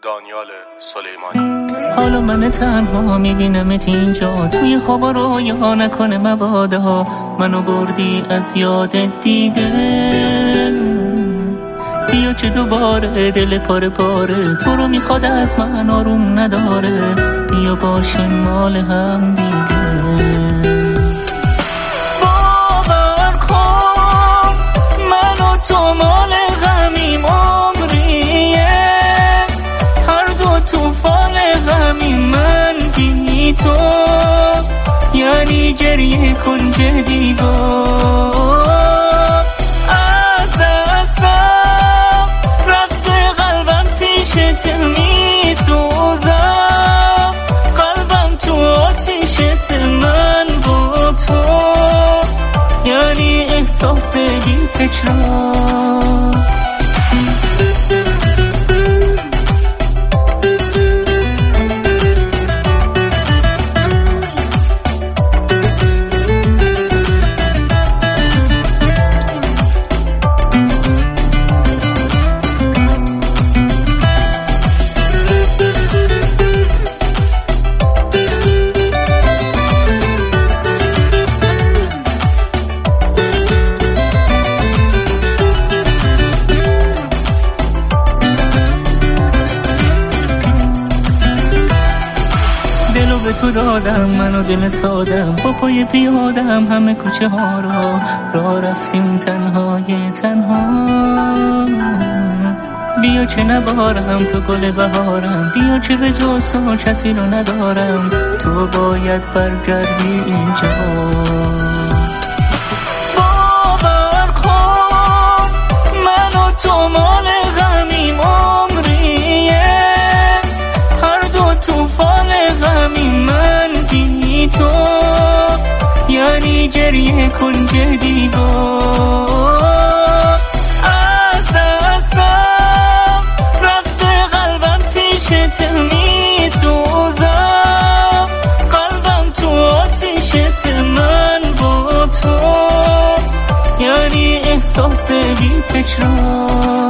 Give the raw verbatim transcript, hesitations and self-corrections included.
دانیال سلیمانی. حالا من تنها میبینمت اینجا، توی خوابا رویا نکنه مبادا منو بردی از یادت دیگه. بیا چه دوباره دل پاره پاره تو رو میخواد از من آروم نداره، بیا باشیم مال هم دیگه. باور کن من و تو مال غمیم عمریه، هر دو توفان غمیم من بی تو، یعنی گریه کن جدیگو. میسوزم قلبم تو آتیشت من با تو، یعنی احساس بی تکرار. به تو دادم منو دل سادم، با پای پیادم همه کوچه ها را راه رفتیم تنهای تنها. بیا که نبارم تو گل بهارم، بیا که به جز تو کسی رو ندارم، تو باید برگردی اینجا. باور کن من و تو مال غمیم عمریه، هر دو توفان غمیم من بی تو، یعنی گریه کن جدیگو. از دستم رفته قلبم پیشت میسوزم، قلبم تو آتیشت من با تو، یعنی احساس بی تکرار.